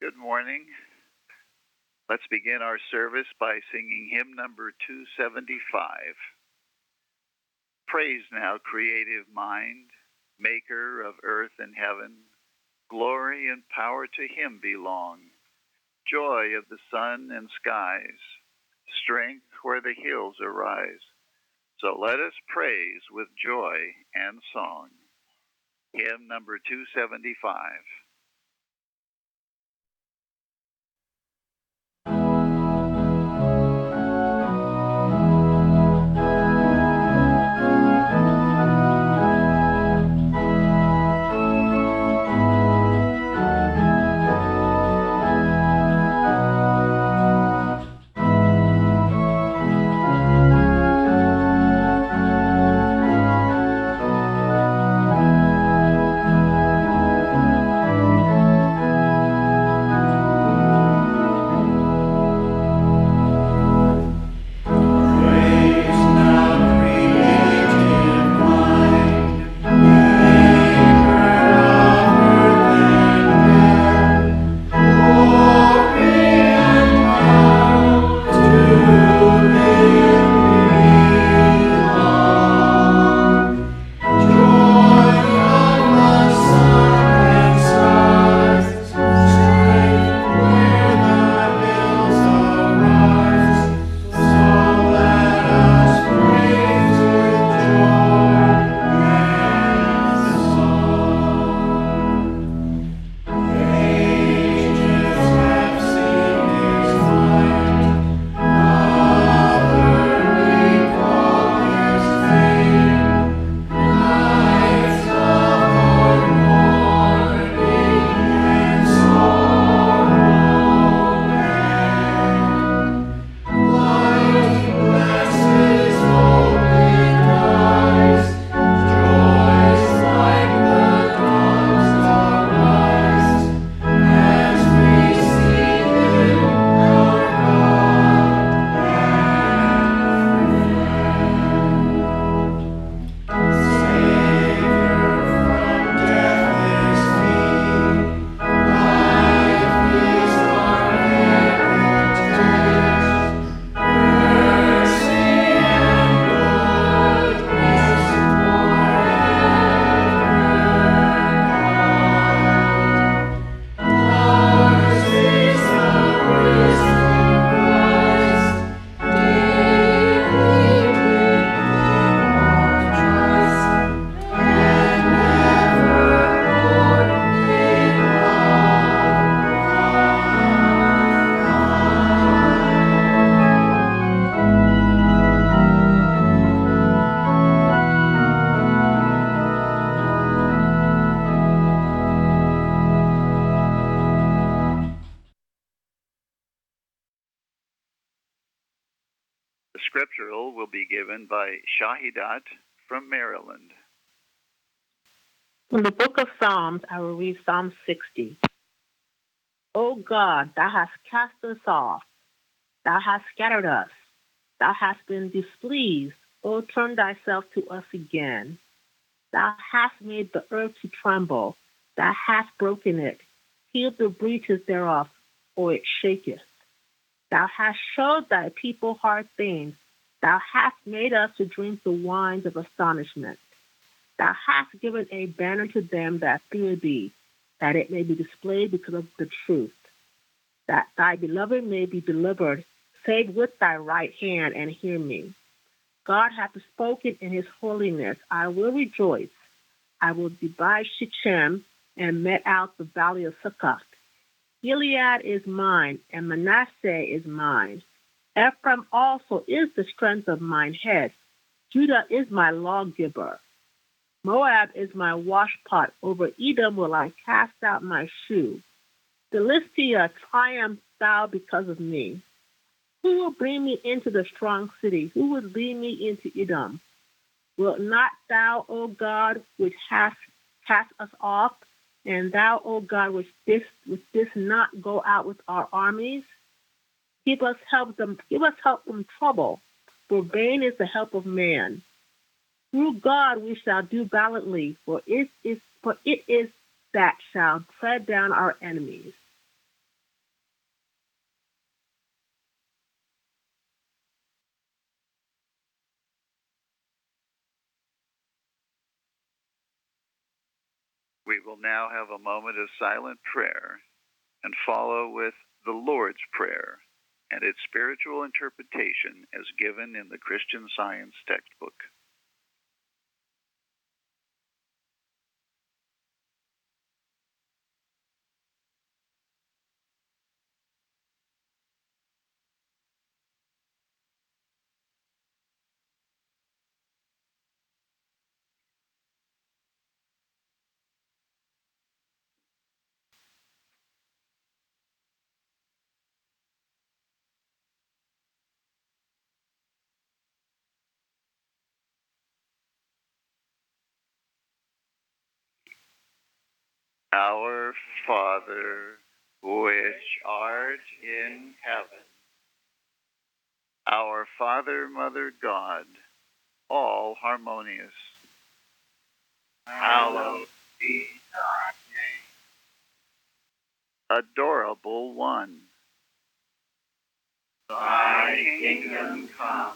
Good morning. Let's begin our service by singing hymn number 275. Praise now, creative mind, maker of earth and heaven. Glory and power to him belong. Joy of the sun and skies, strength where the hills arise. So let us praise with joy and song. Hymn number 275. The scriptural will be given by Shahidat from Maryland. From the book of Psalms, I will read Psalm 60. O God, thou hast cast us off. Thou hast scattered us. Thou hast been displeased. O turn thyself to us again. Thou hast made the earth to tremble. Thou hast broken it. Heal the breaches thereof, or it shaketh. Thou hast showed thy people hard things. Thou hast made us to drink the wines of astonishment. Thou hast given a banner to them that fear thee, that it may be displayed because of the truth, that thy beloved may be delivered. Save with thy right hand and hear me. God hath spoken in his holiness. I will rejoice. I will divide Shechem and met out the valley of Succoth. Gilead is mine, and Manasseh is mine. Ephraim also is the strength of mine head. Judah is my lawgiver. Moab is my washpot. Over Edom will I cast out my shoe. Philistia, triumph thou because of me. Who will bring me into the strong city? Who will lead me into Edom? Wilt not thou, O God, which hast cast us off, and thou, O God, which this not go out with our armies? Give us help from trouble, for vain is the help of man. Through God we shall do valiantly, for it is that shall tread down our enemies. We will now have a moment of silent prayer and follow with the Lord's Prayer and its spiritual interpretation as given in the Christian Science textbook. Our Father, which art in heaven, our Father, Mother, God, all harmonious, hallowed be thy name. Adorable One, thy kingdom come.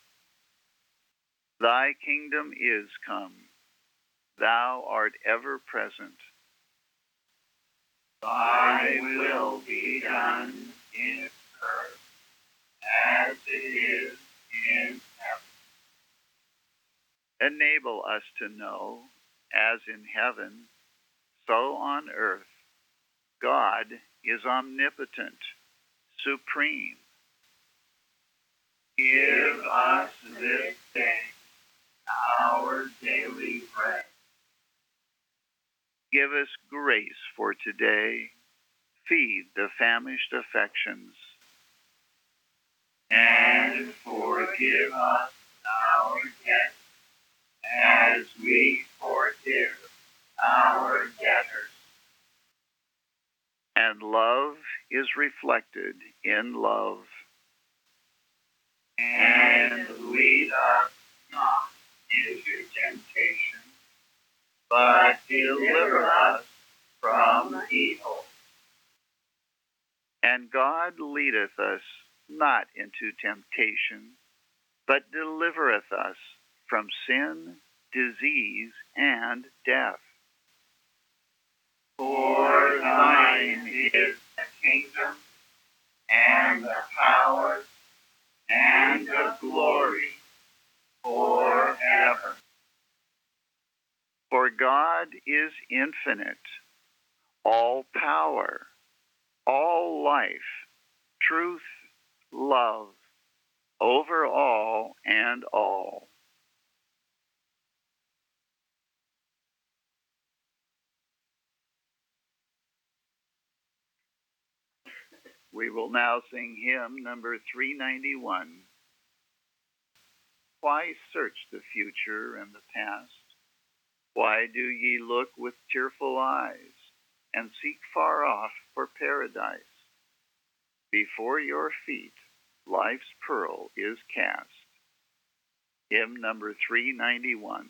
Thy kingdom is come. Thou art ever present. Thy will be done in earth as it is in heaven. Enable us to know, as in heaven, so on earth, God is omnipotent, supreme. Give us this day our daily bread. Give us grace for today. Feed the famished affections. And forgive us our debts as we forgive our debtors. And love is reflected in love. And lead us not into temptation, but deliver us from evil. And God leadeth us not into temptation, but delivereth us from sin, disease, and death. For thine is the kingdom, and the power, and the glory, forever. For God is infinite, all power, all life, truth, love, over all and all. We will now sing hymn number 391. Why search the future and the past? Why do ye look with tearful eyes and seek far off for paradise? Before your feet life's pearl is cast. Hymn number 391.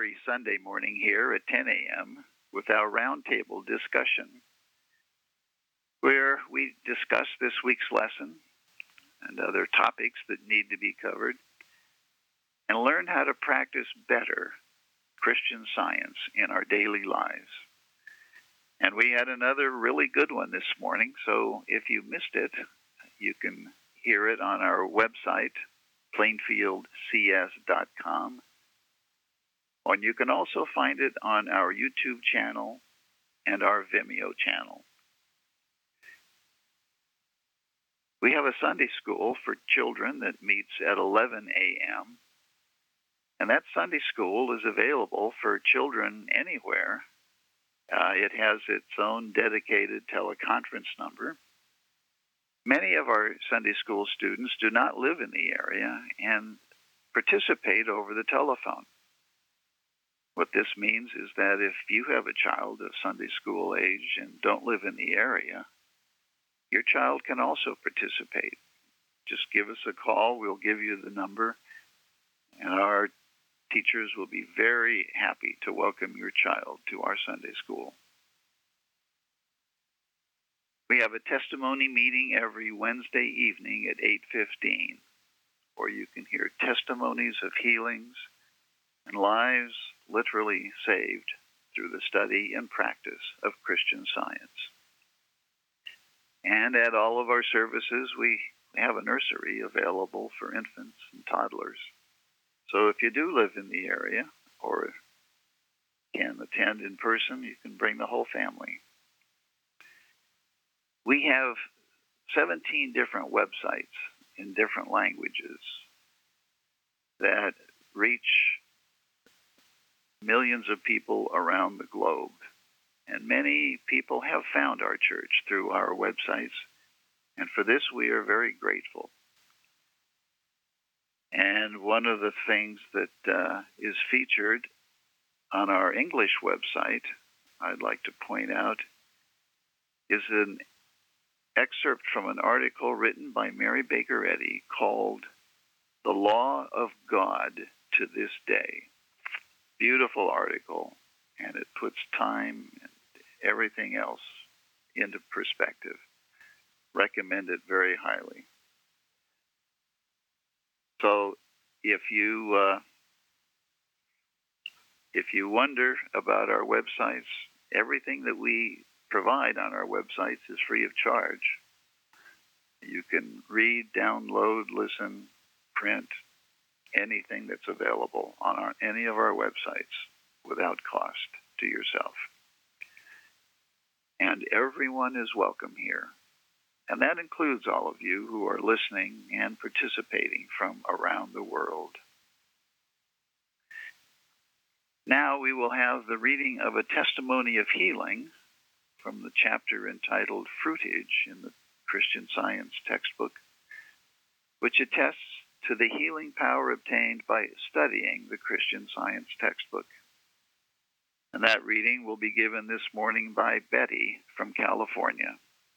every Sunday morning here at 10 a.m. with our roundtable discussion, where we discuss this week's lesson and other topics that need to be covered, and learn how to practice better Christian Science in our daily lives. And we had another really good one this morning, so if you missed it, you can hear it on our website, plainfieldcs.com, and you can also find it on our YouTube channel and our Vimeo channel. We have a Sunday school for children that meets at 11 a.m., and that Sunday school is available for children anywhere. It has its own dedicated teleconference number. Many of our Sunday school students do not live in the area and participate over the telephone. What this means is that if you have a child of Sunday school age and don't live in the area, your child can also participate. Just give us a call. We'll give you the number, and our teachers will be very happy to welcome your child to our Sunday school. We have a testimony meeting every Wednesday evening at 8:15, where you can hear testimonies of healings and lives literally saved through the study and practice of Christian Science. And at all of our services, we have a nursery available for infants and toddlers. So if you do live in the area or can attend in person, you can bring the whole family. We have 17 different websites in different languages that reach millions of people around the globe. And many people have found our church through our websites, and for this we are very grateful. And one of the things that is featured on our English website, I'd like to point out, is an excerpt from an article written by Mary Baker Eddy called The Law of God to This Day. Beautiful article, and it puts time and everything else into perspective. Recommend it very highly. So if you wonder about our websites, everything that we provide on our websites is free of charge. You can read, download, listen, print, anything that's available on any of our websites without cost to yourself. And everyone is welcome here. And that includes all of you who are listening and participating from around the world. Now we will have the reading of a testimony of healing from the chapter entitled Fruitage in the Christian Science textbook, which attests to the healing power obtained by studying the Christian Science textbook. And that reading will be given this morning by Betty from California.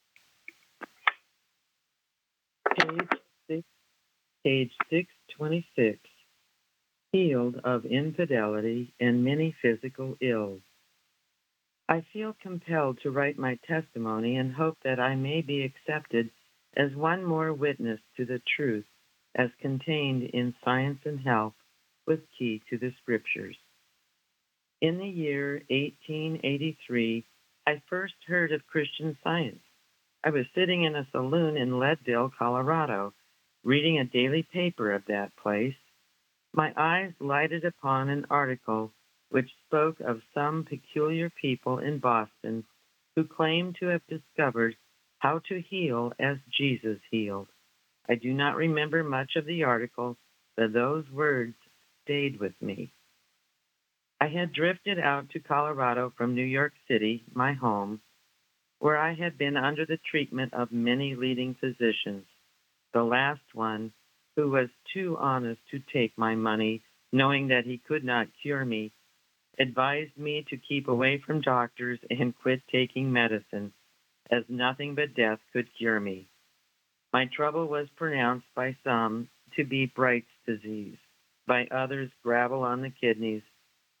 Page 626, healed of infidelity and many physical ills. I feel compelled to write my testimony and hope that I may be accepted as one more witness to the truth as contained in Science and Health with key to the Scriptures. In the year 1883, I first heard of Christian Science. I was sitting in a saloon in Leadville, Colorado, reading a daily paper of that place. My eyes lighted upon an article which spoke of some peculiar people in Boston who claimed to have discovered how to heal as Jesus healed. I do not remember much of the article, but those words stayed with me. I had drifted out to Colorado from New York City, my home, where I had been under the treatment of many leading physicians. The last one, who was too honest to take my money, knowing that he could not cure me, advised me to keep away from doctors and quit taking medicine, as nothing but death could cure me. My trouble was pronounced by some to be Bright's disease, by others gravel on the kidneys,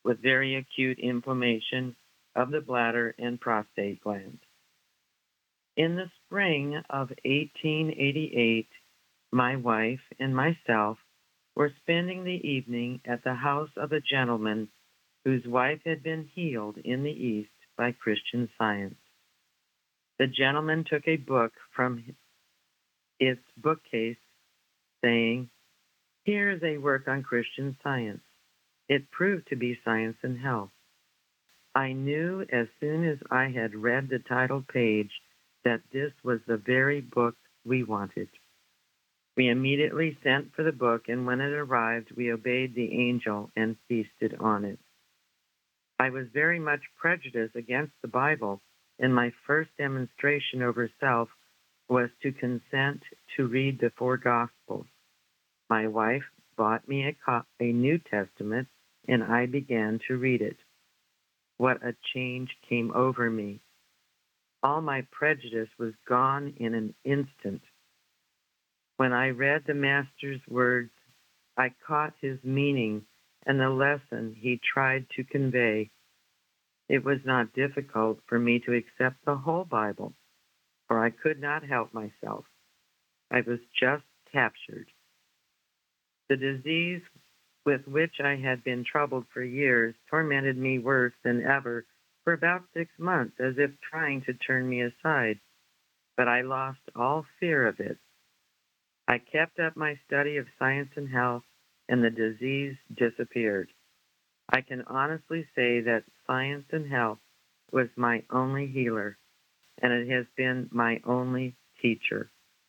with very acute inflammation of the bladder and prostate gland. In the spring of 1888, my wife and myself were spending the evening at the house of a gentleman whose wife had been healed in the East by Christian Science. The gentleman took a book from its bookcase, saying, "Here is a work on Christian Science." It proved to be Science and Health. I knew as soon as I had read the title page that this was the very book we wanted. We immediately sent for the book, and when it arrived, we obeyed the angel and feasted on it. I was very much prejudiced against the Bible, and my first demonstration over self was to consent to read the 4 Gospels. My wife bought me a New Testament, and I began to read it. What a change came over me. All my prejudice was gone in an instant. When I read the Master's words, I caught his meaning and the lesson he tried to convey. It was not difficult for me to accept the whole Bible, for I could not help myself. I was just captured. The disease with which I had been troubled for years tormented me worse than ever for about 6 months, as if trying to turn me aside, but I lost all fear of it. I kept up my study of Science and Health, and the disease disappeared. I can honestly say that Science and Health was my only healer, and it has been my only teacher.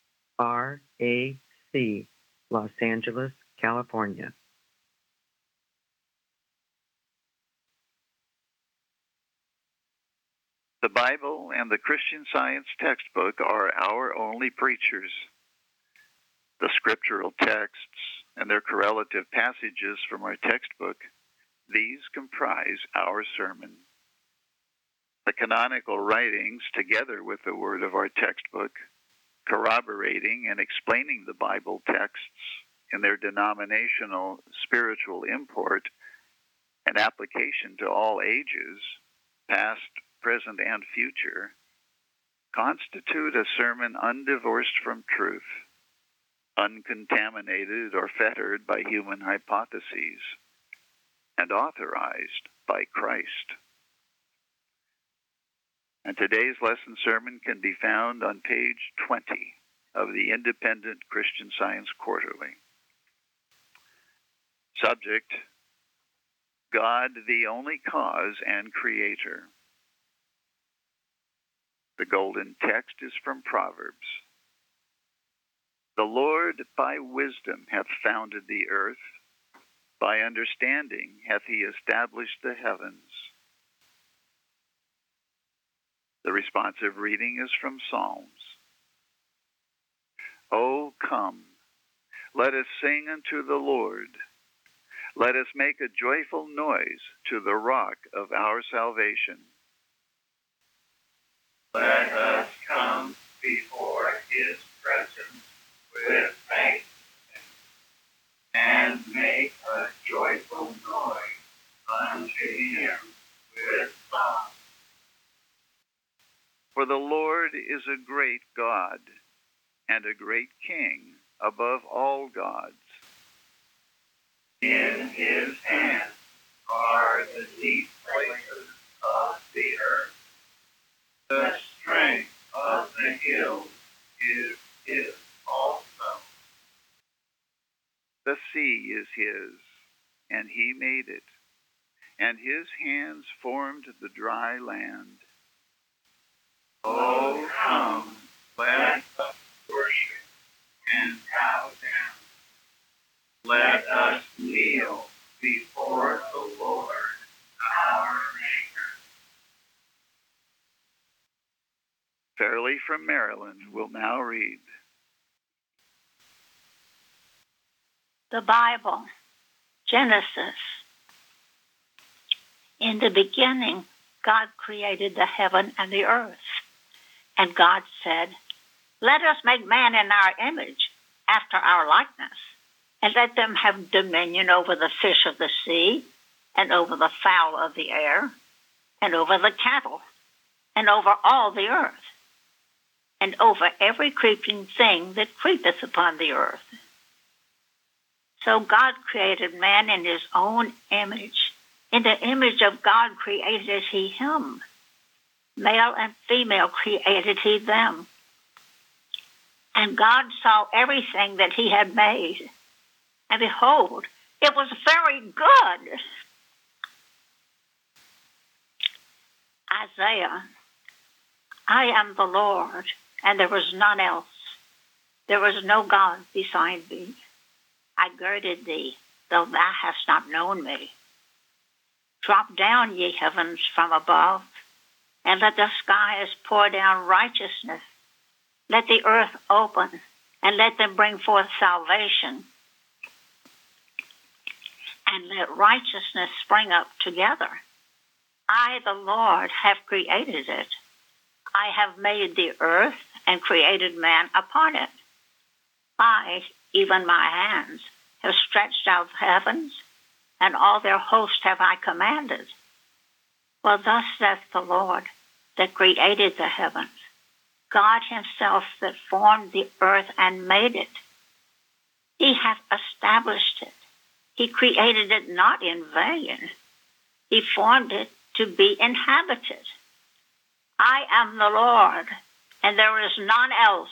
RAC, Los Angeles, California. The Bible and the Christian Science textbook are our only preachers. The scriptural texts and their correlative passages from our textbook, these comprise our sermon. The canonical writings, together with the word of our textbook, corroborating and explaining the Bible texts in their denominational spiritual import and application to all ages, past, present, and future, constitute a sermon undivorced from truth, uncontaminated or fettered by human hypotheses, and authorized by Christ. And today's lesson sermon can be found on page 20 of the Independent Christian Science Quarterly. Subject: God, the only cause and creator. The golden text is from Proverbs. The Lord by wisdom hath founded the earth, by understanding hath he established the heavens. The responsive reading is from Psalms. O come, let us sing unto the Lord. Let us make a joyful noise to the rock of our salvation. Let us come before his presence with thanksgiving and make a joyful noise unto him with song. For the Lord is a great God and a great King above all gods. In his hand are the deep places of the earth. The strength of the hills is his also. The sea is his, and he made it, and his hands formed the dry land. Oh, come, let us worship and bow down. Let us kneel before the Lord, our Maker. Fairly from Maryland will now read. The Bible, Genesis. In the beginning, God created the heaven and the earth. And God said, "Let us make man in our image, after our likeness, and let them have dominion over the fish of the sea, and over the fowl of the air, and over the cattle, and over all the earth, and over every creeping thing that creepeth upon the earth. So God created man in his own image. In the image of God created he him. Male and female created he them. And God saw everything that he had made. And behold, it was very good. Isaiah, I am the Lord, and there is none else. There is no God beside thee. I girded thee, though thou hast not known me. Drop down, ye heavens, from above, and let the skies pour down righteousness. Let the earth open, and let them bring forth salvation. And let righteousness spring up together. I, the Lord, have created it. I have made the earth and created man upon it. I, even my hands, have stretched out the heavens, and all their host have I commanded. For thus saith the Lord, that created the heavens, God himself that formed the earth and made it. He hath established it. He created it not in vain. He formed it to be inhabited. I am the Lord, and there is none else.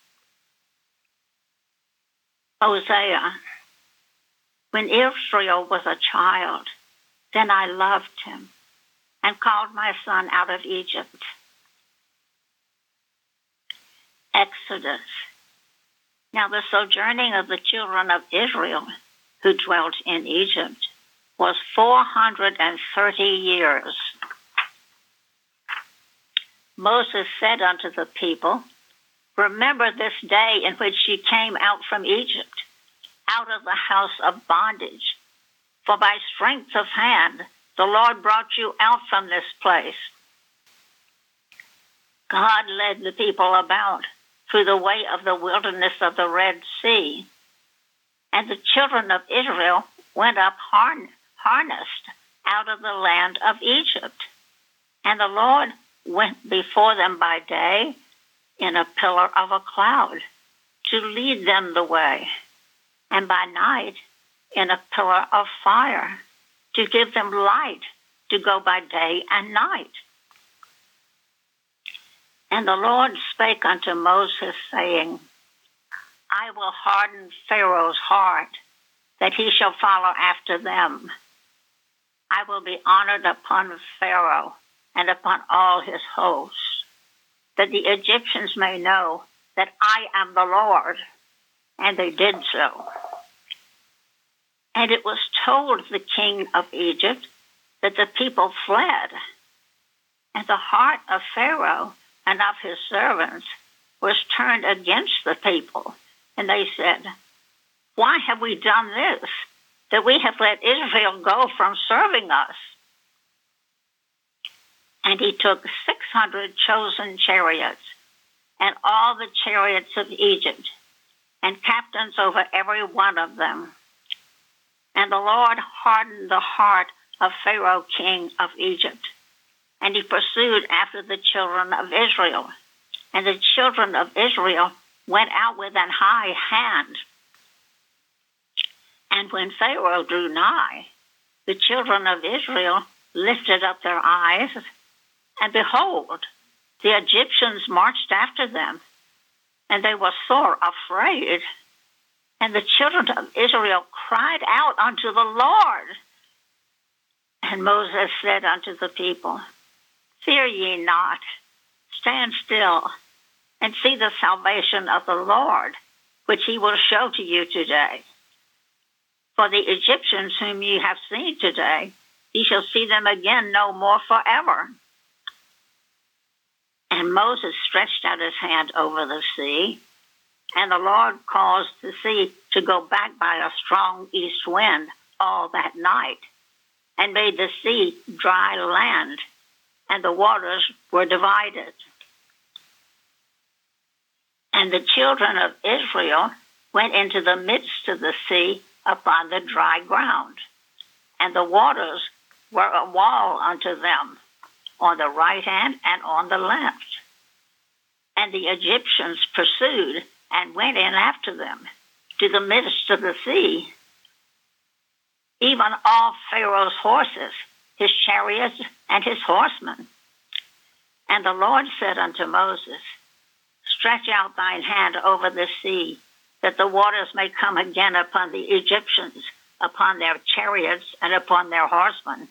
Hosea, when Israel was a child, then I loved him and called my son out of Egypt. Exodus. Now the sojourning of the children of Israel who dwelt in Egypt was 430 years. Moses said unto the people, remember this day in which ye came out from Egypt, out of the house of bondage. For by strength of hand the Lord brought you out from this place. God led the people about through the way of the wilderness of the Red Sea. And the children of Israel went up harnessed out of the land of Egypt. And the Lord went before them by day in a pillar of a cloud to lead them the way, and by night in a pillar of fire to give them light to go by day and night. And the Lord spake unto Moses, saying, I will harden Pharaoh's heart, that he shall follow after them. I will be honored upon Pharaoh and upon all his hosts, that the Egyptians may know that I am the Lord. And they did so. And it was told the king of Egypt that the people fled, and the heart of Pharaoh and of his servants was turned against the people. And they said, why have we done this, that we have let Israel go from serving us? And he took 600 chosen chariots, and all the chariots of Egypt, and captains over every one of them. And the Lord hardened the heart of Pharaoh, king of Egypt, and he pursued after the children of Israel. And the children of Israel went out with an high hand. And when Pharaoh drew nigh, the children of Israel lifted up their eyes, and behold, the Egyptians marched after them, and they were sore afraid. And the children of Israel cried out unto the Lord. And Moses said unto the people, fear ye not, stand still, and see the salvation of the Lord, which he will show to you today. For the Egyptians whom ye have seen today, ye shall see them again no more forever. And Moses stretched out his hand over the sea, and the Lord caused the sea to go back by a strong east wind all that night, and made the sea dry land, and the waters were divided. And the children of Israel went into the midst of the sea upon the dry ground, and the waters were a wall unto them on the right hand and on the left. And the Egyptians pursued and went in after them to the midst of the sea, even all Pharaoh's horses, his chariots, and his horsemen. And the Lord said unto Moses, Stretch out thine hand over the sea, that the waters may come again upon the Egyptians, upon their chariots, and upon their horsemen.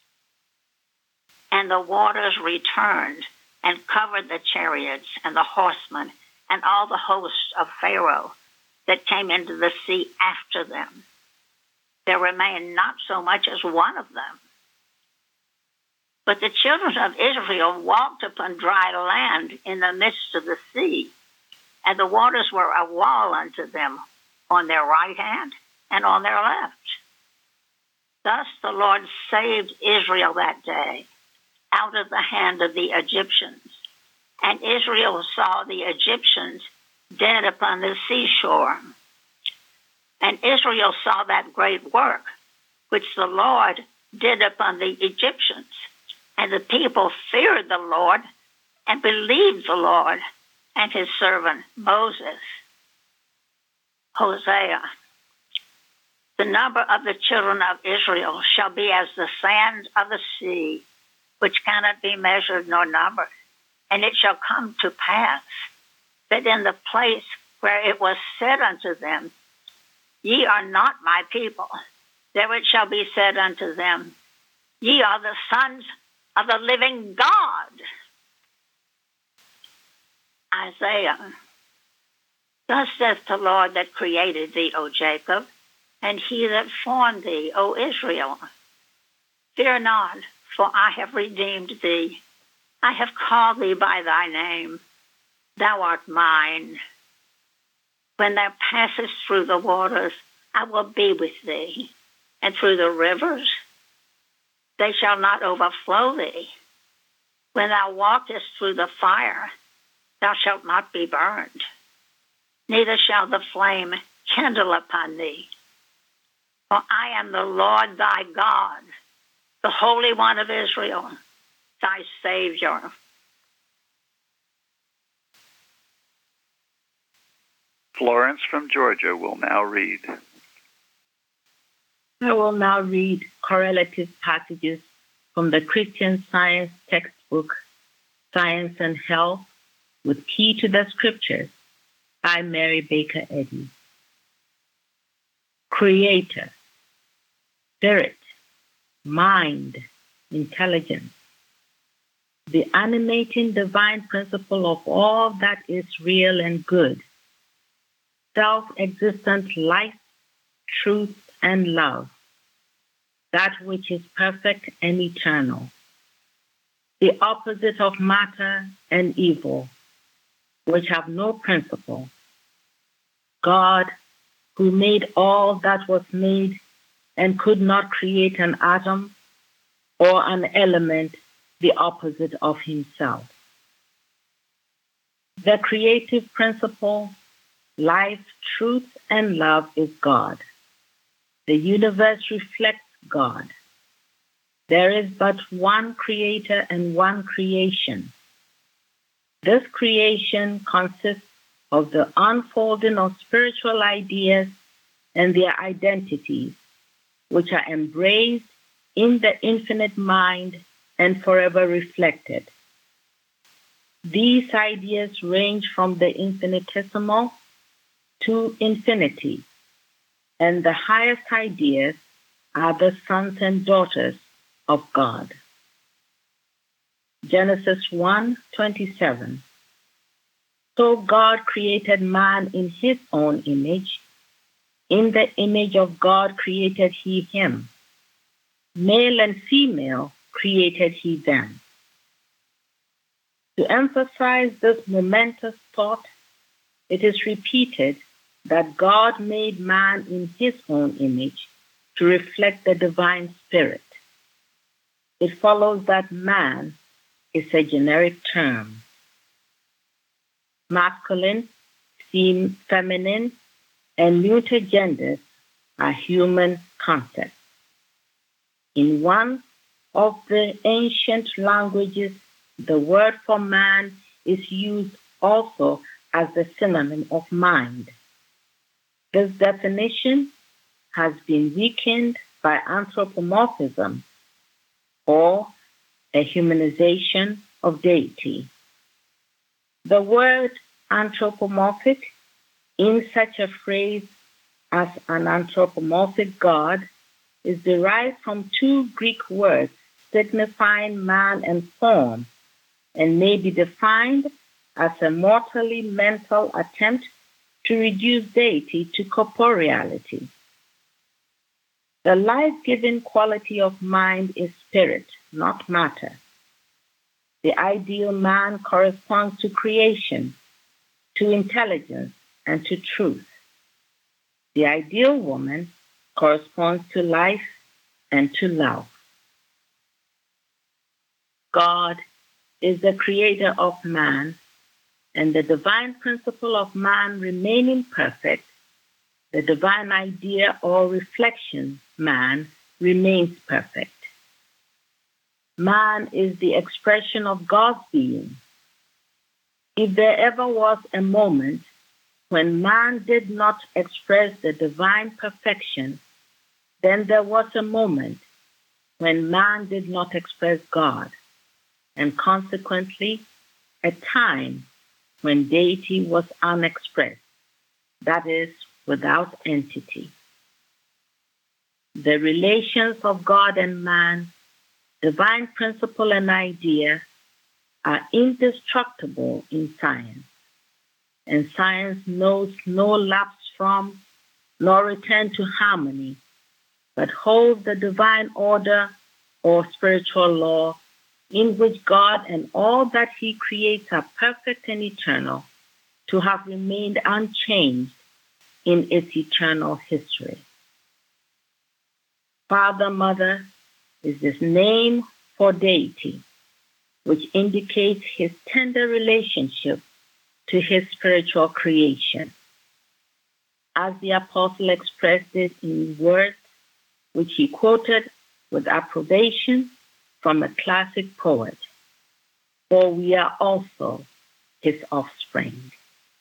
And the waters returned and covered the chariots and the horsemen and all the hosts of Pharaoh that came into the sea after them. There remained not so much as one of them. But the children of Israel walked upon dry land in the midst of the sea, and the waters were a wall unto them on their right hand and on their left. Thus the Lord saved Israel that day out of the hand of the Egyptians. And Israel saw the Egyptians dead upon the seashore. And Israel saw that great work which the Lord did upon the Egyptians. And the people feared the Lord and believed the Lord and his servant Moses. Hosea. The number of the children of Israel shall be as the sand of the sea, which cannot be measured nor numbered. And it shall come to pass that in the place where it was said unto them, Ye are not my people, there it shall be said unto them, Ye are the sons of the living God. Isaiah. Thus saith the Lord that created thee, O Jacob, and he that formed thee, O Israel. Fear not, for I have redeemed thee. I have called thee by thy name. Thou art mine. When thou passest through the waters, I will be with thee, and through the rivers, they shall not overflow thee. When thou walkest through the fire, thou shalt not be burned, neither shall the flame kindle upon thee. For I am the Lord thy God, the Holy One of Israel, thy Savior. Florence from Georgia will now read. I will now read correlative passages from the Christian Science textbook, Science and Health, with Key to the Scriptures, by Mary Baker Eddy. Creator, Spirit, Mind, Intelligence, the animating divine principle of all that is real and good, self-existent life, truth, and love, that which is perfect and eternal, the opposite of matter and evil, which have no principle, God, who made all that was made and could not create an atom or an element the opposite of himself. The creative principle, life, truth, and love is God. The universe reflects God. There is but one creator and one creation. This creation consists of the unfolding of spiritual ideas and their identities, which are embraced in the infinite mind and forever reflected. These ideas range from the infinitesimal to infinity, and the highest ideas are the sons and daughters of God. Genesis 1:27. So God created man in his own image. In the image of God created he him. Male and female created he them. To emphasize this momentous thought, it is repeated that God made man in his own image to reflect the divine spirit. It follows that man is a generic term. Masculine, feminine, and neuter genders are human concepts. In one Of the ancient languages, the word for man is used also as the synonym of mind. This definition has been weakened by anthropomorphism, or a humanization of deity. The word anthropomorphic in such a phrase as an anthropomorphic God is derived from two Greek words signifying man and form, and may be defined as a mortally mental attempt to reduce deity to corporeality. The life-giving quality of mind is spirit, not matter. The ideal man corresponds to creation, to intelligence, and to truth. The ideal woman corresponds to life and to love. God is the creator of man, and the divine principle of man remaining perfect, the divine idea or reflection, man, remains perfect. Man is the expression of God's being. If there ever was a moment when man did not express the divine perfection, then there was a moment when man did not express God, and consequently, a time when deity was unexpressed, that is, without entity. The relations of God and man, divine principle and idea, are indestructible in science, and science knows no lapse from nor return to harmony, but holds the divine order or spiritual law in which God and all that he creates are perfect and eternal, to have remained unchanged in its eternal history. Father, Mother is this name for deity, which indicates his tender relationship to his spiritual creation. As the apostle expressed it in words which he quoted with approbation from a classic poet, for we are also his offspring.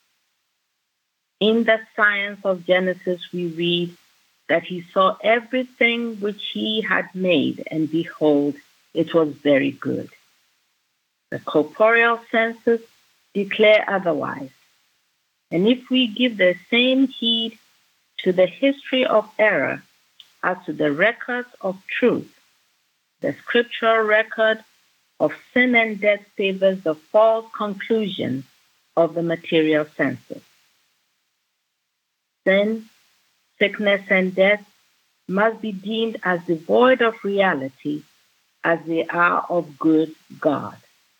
In the science of Genesis, we read that he saw everything which he had made, and behold, it was very good. The corporeal senses declare otherwise. And if we give the same heed to the history of error as to the records of truth, the scriptural record of sin and death favors the false conclusion of the material senses. Sin, sickness, and death must be deemed as devoid of reality as they are of good God.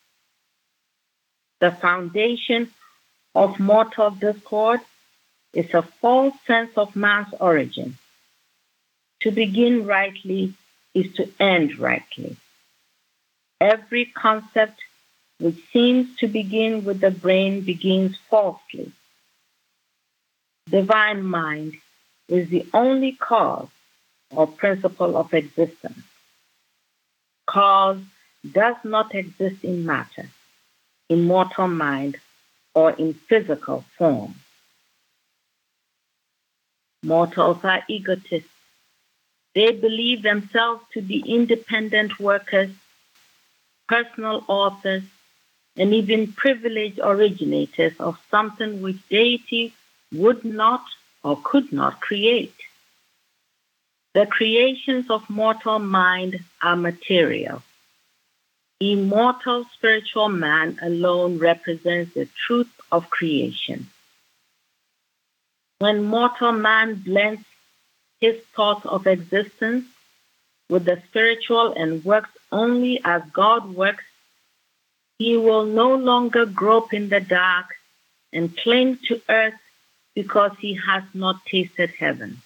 The foundation of mortal discord is a false sense of man's origin. To begin rightly is to end rightly. Every concept which seems to begin with the brain begins falsely. Divine mind is the only cause or principle of existence. Cause does not exist in matter, in mortal mind, or in physical form. Mortals are egotists. They believe themselves to be independent workers, personal authors, and even privileged originators of something which deity would not or could not create. The creations of mortal mind are material. Immortal spiritual man alone represents the truth of creation. When mortal man blends his thoughts of existence with the spiritual and works only as God works, he will no longer grope in the dark and cling to earth because he has not tasted heaven.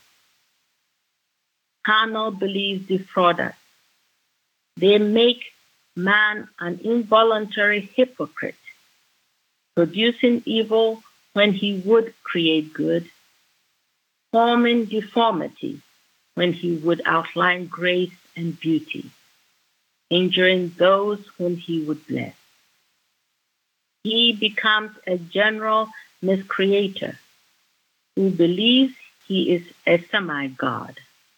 Carnal beliefs defraud us. They make man an involuntary hypocrite, producing evil when he would create good, forming deformity when he would outline grace and beauty. injuring those whom he would bless. He becomes a general miscreator who believes he is a semi-god.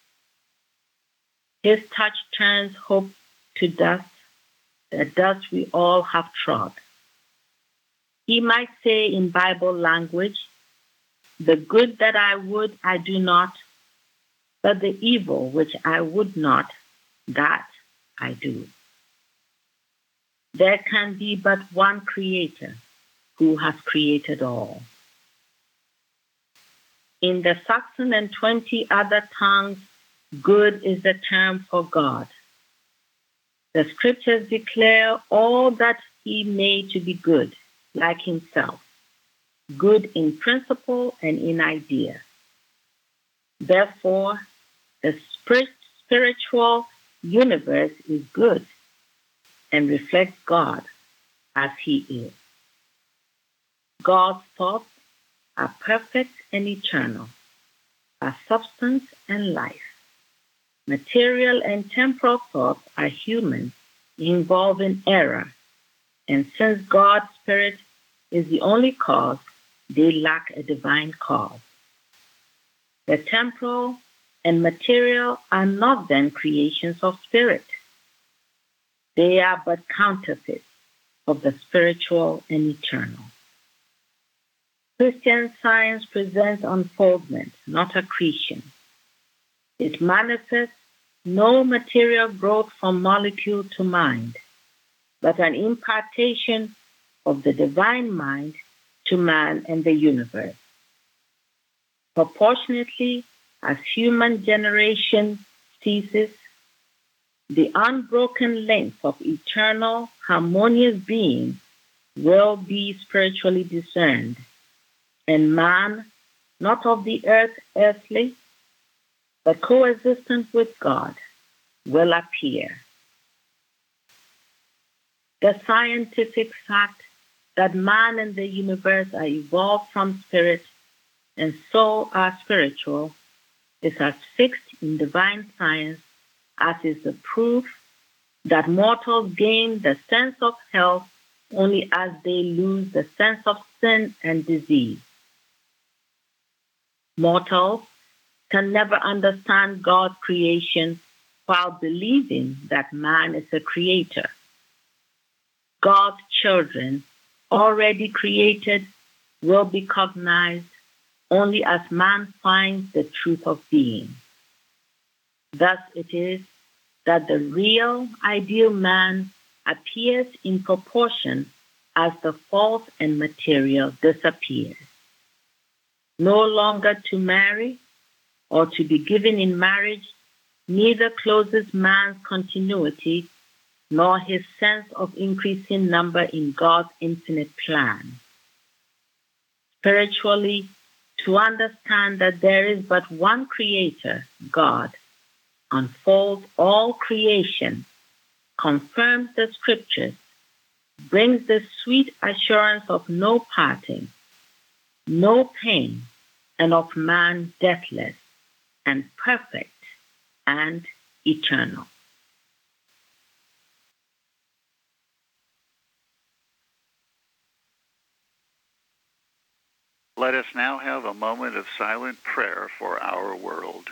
His touch turns hope to dust, the dust we all have trod. He might say in Bible language, "The good that I would, I do not, but the evil which I would not, that I do." There can be but one Creator who has created all. In the Saxon and 20 other tongues, good is the term for God. The scriptures declare all that he made to be good, like himself, good in principle and in idea. Therefore, the spiritual universe is good and reflects God as he is. God's thoughts are perfect and eternal, are substance and life. Material and temporal thoughts are human, involving error, and since God's Spirit is the only cause, they lack a divine cause. The temporal and material are not then creations of spirit. They are but counterfeits of the spiritual and eternal. Christian science presents unfoldment, not accretion. It manifests no material growth from molecule to mind, but an impartation of the divine mind to man and the universe. Proportionately, as human generation ceases, the unbroken length of eternal, harmonious being will be spiritually discerned, and man, not of the earth earthly, but coexistent with God, will appear. The scientific fact that man and the universe are evolved from spirit and so are spiritual is as fixed in divine science as is the proof that mortals gain the sense of health only as they lose the sense of sin and disease. Mortals can never understand God's creation while believing that man is a creator. God's children, already created, will be cognized only as man finds the truth of being. Thus it is that the real, ideal man appears in proportion as the false and material disappears. No longer to marry or to be given in marriage neither closes man's continuity nor his sense of increasing number in God's infinite plan. Spiritually, to understand that there is but one Creator, God, unfolds all creation, confirms the Scriptures, brings the sweet assurance of no parting, no pain, and of man deathless and perfect and eternal. Let us now have a moment of silent prayer for our world.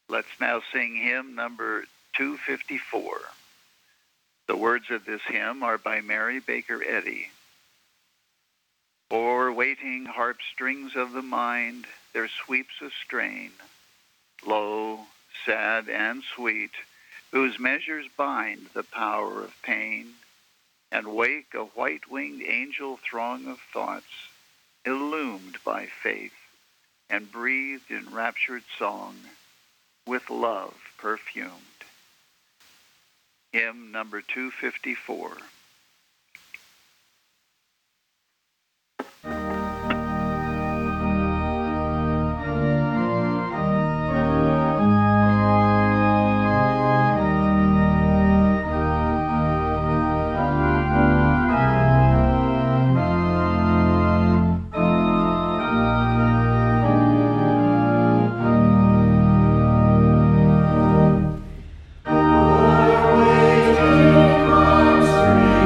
Let's now sing hymn number 254. The words of this hymn are by Mary Baker Eddy. O'er waiting harp strings of the mind, there sweeps a strain, low, sad, and sweet, whose measures bind the power of pain, and wake a white-winged angel throng of thoughts, illumed by faith, and breathed in raptured song, with love perfumed. Hymn number 254. Waiting on street.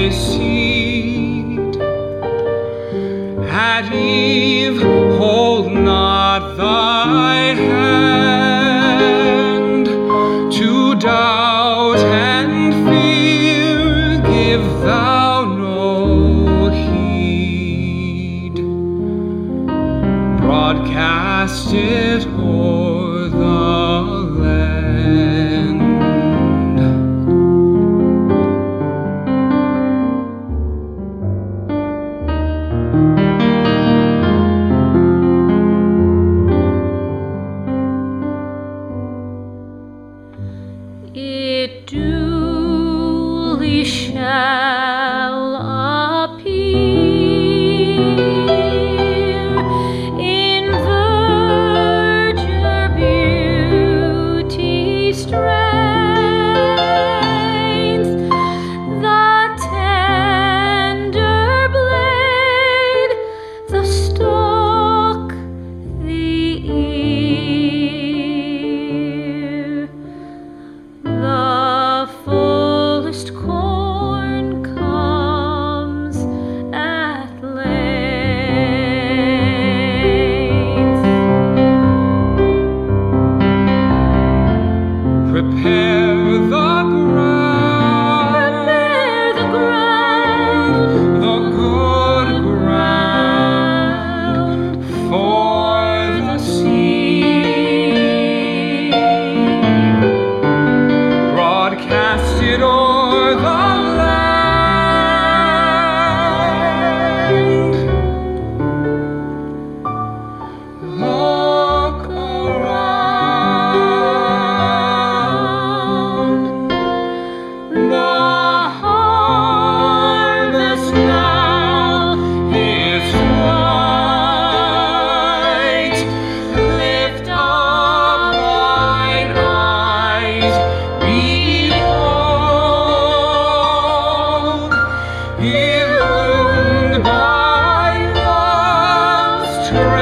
thy seed. At eve, hold not thy hand. To doubt and fear give thou no heed. Broadcast it o'er the land. It duly shall appear in verdure, beauty, strength, the tender blade, the stalk, the ear. The fullest corn comes at length. Prepare the ground, the good ground, for the seed. Broadcast it o'er the land. Look around. The harvest now is white. Lift up thine eyes, behold, illumined by love's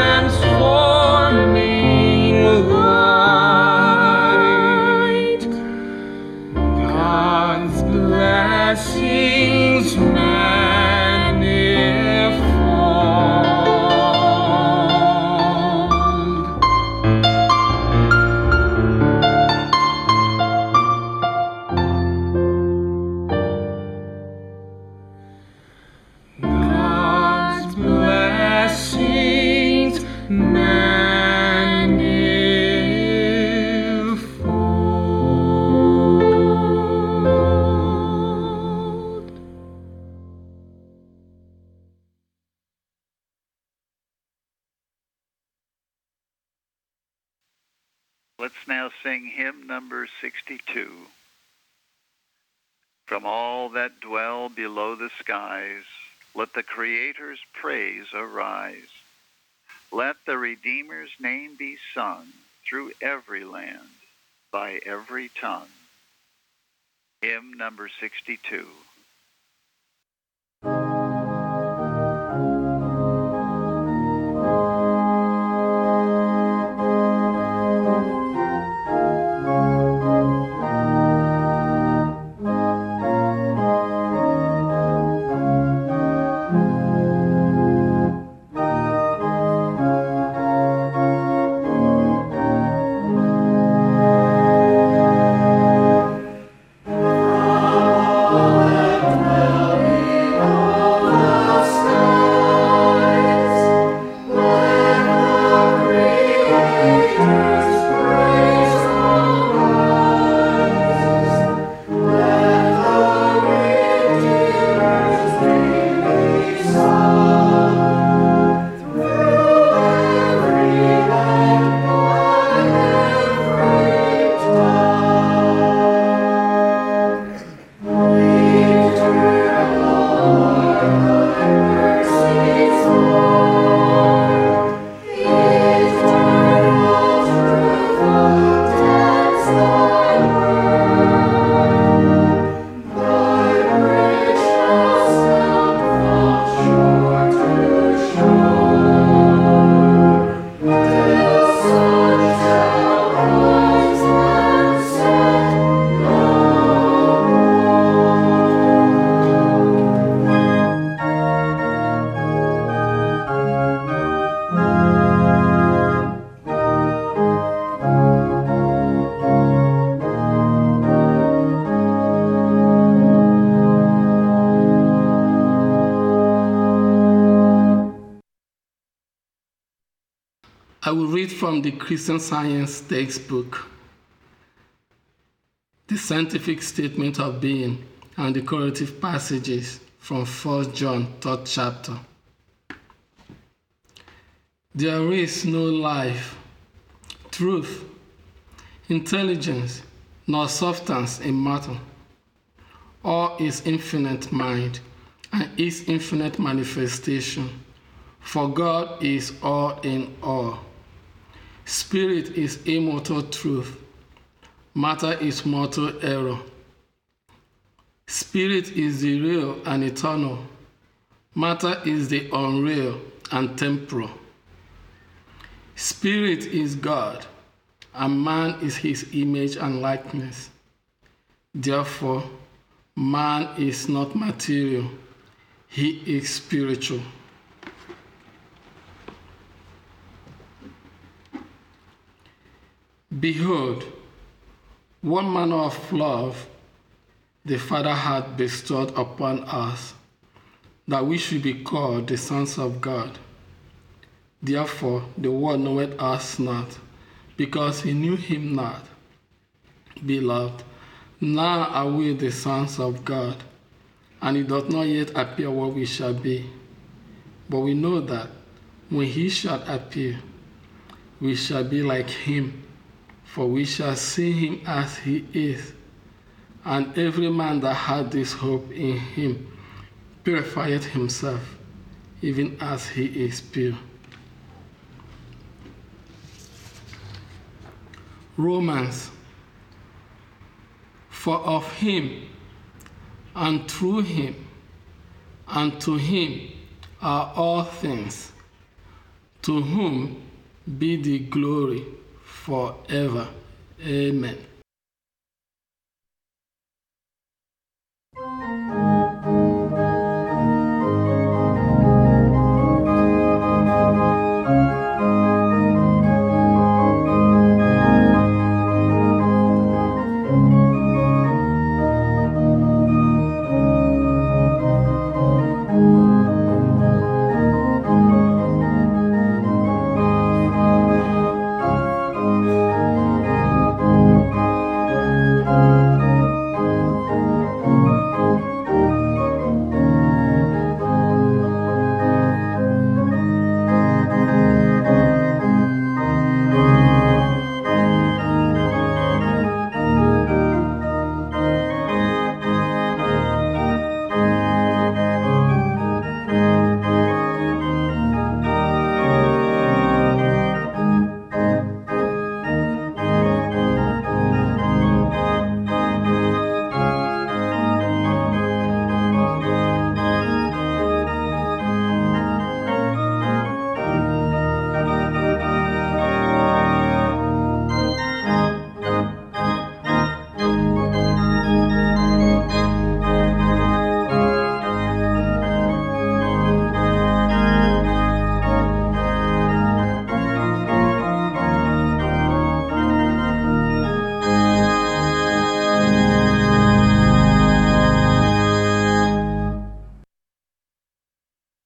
transforming light. God's blessings manifold. God's blessings manifold. Let's now sing hymn number 62. From all that dwell below the skies, let the Creator's praise arise. Let the Redeemer's name be sung through every land, by every tongue. Hymn number 62. From I will read from the Christian Science textbook, the scientific statement of being, and the correlative passages from 1 John 3rd chapter. There is no life, truth, intelligence, nor substance in matter, or its infinite mind and its infinite manifestation. For God is all in all. Spirit is immortal truth. Matter is mortal error. Spirit is the real and eternal. Matter is the unreal and temporal. Spirit is God, and man is his image and likeness. Therefore, man is not material. He is spiritual. Behold, what manner of love the Father hath bestowed upon us, that we should be called the sons of God. Therefore the world knoweth us not, because he knew him not. Beloved, now are we the sons of God, and it doth not yet appear what we shall be. But we know that when he shall appear, we shall be like him, for we shall see him as he is. And every man that hath this hope in him purifieth himself, even as he is pure. Romans. For of him, and through him, and to him are all things, to whom be the glory forever. Amen.